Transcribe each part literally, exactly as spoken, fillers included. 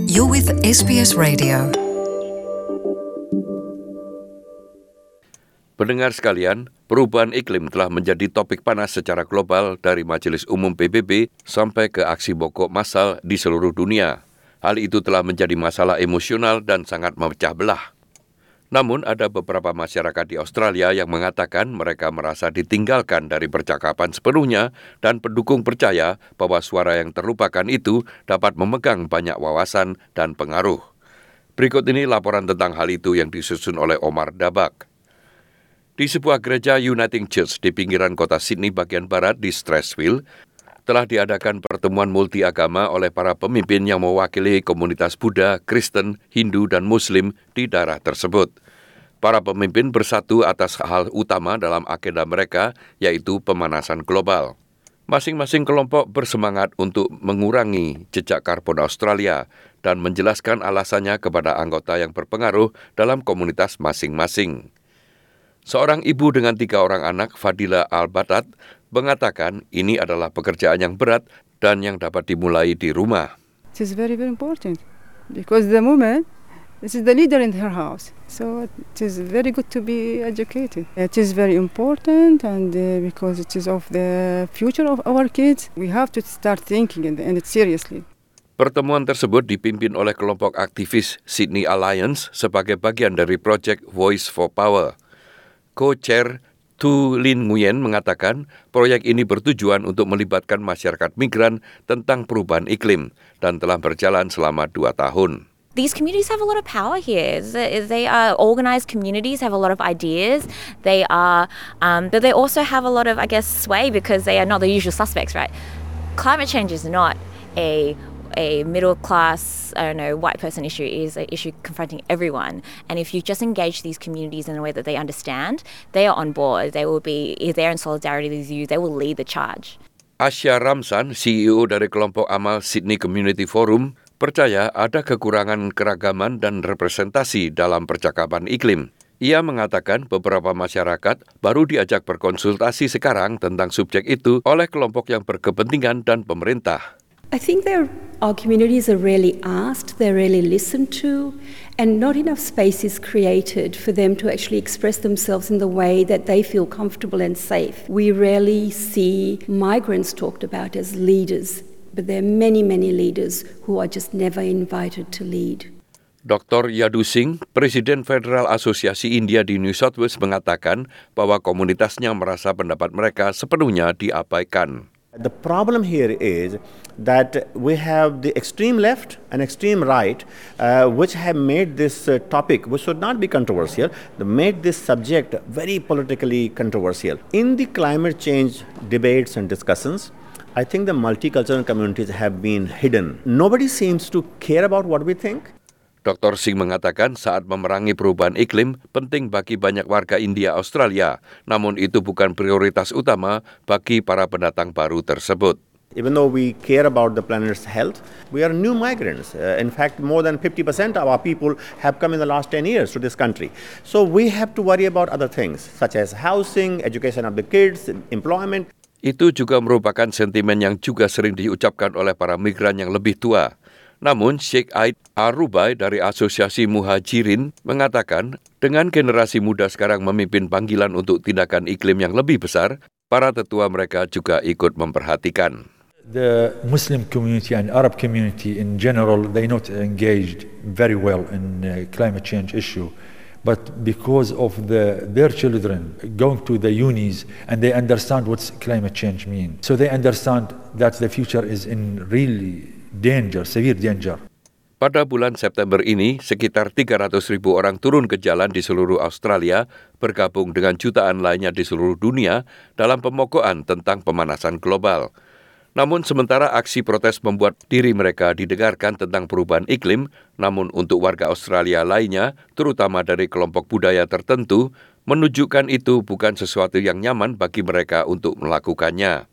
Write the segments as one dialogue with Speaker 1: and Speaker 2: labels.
Speaker 1: You're with S B S Radio.
Speaker 2: Pendengar sekalian, perubahan iklim telah menjadi topik panas secara global dari Majelis Umum P B B sampai ke aksi mogok massal di seluruh dunia. Hal itu telah menjadi masalah emosional dan sangat memecah belah. Namun ada beberapa masyarakat di Australia yang mengatakan mereka merasa ditinggalkan dari percakapan sepenuhnya dan pendukung percaya bahwa suara yang terlupakan itu dapat memegang banyak wawasan dan pengaruh. Berikut ini laporan tentang hal itu yang disusun oleh Omar Dabak. Di sebuah gereja Uniting Church di pinggiran kota Sydney bagian barat di Strathfield, telah diadakan pertemuan multiagama oleh para pemimpin yang mewakili komunitas Buddha, Kristen, Hindu, dan Muslim di daerah tersebut. Para pemimpin bersatu atas hal utama dalam agenda mereka, yaitu pemanasan global. Masing-masing kelompok bersemangat untuk mengurangi jejak karbon Australia dan menjelaskan alasannya kepada anggota yang berpengaruh dalam komunitas masing-masing. Seorang ibu dengan tiga orang anak, Fadila Al-Batat, mengatakan ini adalah pekerjaan yang berat dan yang dapat dimulai di rumah.
Speaker 3: It is very, very important because the woman is the leader in her house. So it is very good to be educated. It is very important and uh, because it is of the future of our kids, we have to start thinking and, and it seriously.
Speaker 2: Pertemuan tersebut dipimpin oleh kelompok aktivis Sydney Alliance sebagai bagian dari Project Voice for Power. Co-chair Tu Lin Nguyen mengatakan proyek ini bertujuan untuk melibatkan masyarakat migran tentang perubahan iklim dan telah berjalan selama dua tahun.
Speaker 4: These communities have a lot of power here. They are organized communities, have a lot of ideas. They are, um, but they also have a lot of, I guess, sway because they are not the usual suspects, right? Climate change is not a a middle class, I don't know, white person issue. It is an issue confronting everyone. And if you just engage these communities in a way that they understand, they are on board. They will be there in solidarity with you. They will lead the charge.
Speaker 2: Asya Ramsan, C E O dari kelompok amal Sydney Community Forum, percaya ada kekurangan keragaman dan representasi dalam percakapan iklim. Ia mengatakan beberapa masyarakat baru diajak berkonsultasi sekarang tentang subjek itu oleh kelompok yang berkepentingan dan pemerintah.
Speaker 5: I think there, our communities are rarely asked, they're rarely listened to, and not enough space is created for them to actually express themselves in the way that they feel comfortable and safe. We rarely see migrants talked about as leaders, but there are many, many leaders who are just never invited to lead.
Speaker 2: Doktor Yadu Singh, Presiden Federal Asosiasi India di New South Wales mengatakan bahwa komunitasnya merasa pendapat mereka sepenuhnya diabaikan.
Speaker 6: The problem here is that we have the extreme left and extreme right, uh, which have made this uh, topic, which should not be controversial, they made this subject very politically controversial. In the climate change debates and discussions, I think the multicultural communities have been hidden. Nobody seems to care about what we think.
Speaker 2: Doktor Singh mengatakan saat memerangi perubahan iklim penting bagi banyak warga India Australia, namun itu bukan prioritas utama bagi para pendatang baru tersebut.
Speaker 6: Even though we care about the planet's health, we are new migrants. Uh, in fact, more than fifty percent of our people have come in the last ten years to this country. So we have to worry about other things, such as housing, education of the kids, employment.
Speaker 2: Itu juga merupakan sentimen yang juga sering diucapkan oleh para migran yang lebih tua. Namun, Sheikh Aid Arubai dari Asosiasi Muhajirin mengatakan, dengan generasi muda sekarang memimpin panggilan untuk tindakan iklim yang lebih besar, para tetua mereka juga ikut memperhatikan.
Speaker 7: The Muslim community and Arab community in general, they not engaged very well in uh, climate change issue. But because of the, their children going to the unis and they understand what climate change means. So they understand that the future is in really danger, severe danger.
Speaker 2: Pada bulan September ini, sekitar tiga ratus ribu orang turun ke jalan di seluruh Australia, bergabung dengan jutaan lainnya di seluruh dunia dalam pemogokan tentang pemanasan global. Namun sementara aksi protes membuat diri mereka didengarkan tentang perubahan iklim, namun untuk warga Australia lainnya, terutama dari kelompok budaya tertentu, menunjukkan itu bukan sesuatu yang nyaman bagi mereka untuk melakukannya.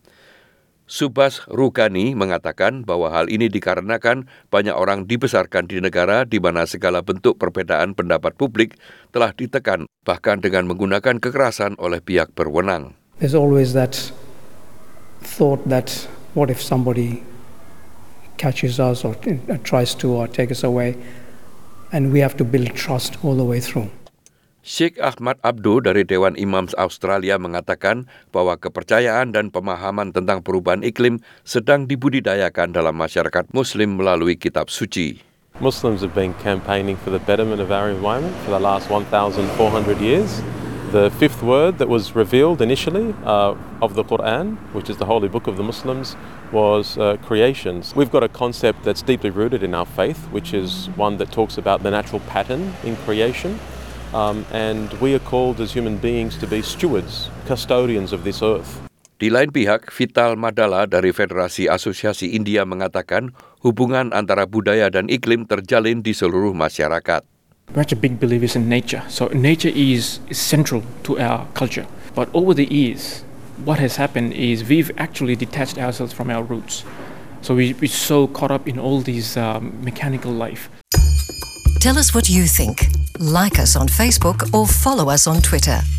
Speaker 2: Subhas Rukani mengatakan bahwa hal ini dikarenakan banyak orang dibesarkan di negara di mana segala bentuk perbedaan pendapat publik telah ditekan, bahkan dengan menggunakan kekerasan oleh pihak berwenang.
Speaker 8: There's always that thought that what if somebody catches us or uh, tries to uh, take us away. And we have to build trust all the way through.
Speaker 2: Sheikh Ahmad Abdo dari Dewan Imam Australia mengatakan bahwa kepercayaan dan pemahaman tentang perubahan iklim sedang dibudidayakan dalam masyarakat Muslim melalui kitab suci.
Speaker 9: Muslims have been campaigning for the betterment of our environment for the last one thousand four hundred years. The fifth word that was revealed initially uh, of the Quran, which is the holy book of the Muslims, was uh, creations. We've got a concept that's deeply rooted in our faith, which is one that talks about the natural pattern in creation. Um, and we are called as human beings to be stewards, custodians of this earth.
Speaker 2: Di lain pihak, Vital Madala dari Federasi Asosiasi India mengatakan hubungan antara budaya dan iklim terjalin di seluruh masyarakat.
Speaker 10: We're such a big believers in nature. So nature is, is central to our culture. But over the years, what has happened is we've actually detached ourselves from our roots. So we, we're so caught up in all these um, mechanical life.
Speaker 1: Tell us what you think. Like us on Facebook or follow us on Twitter.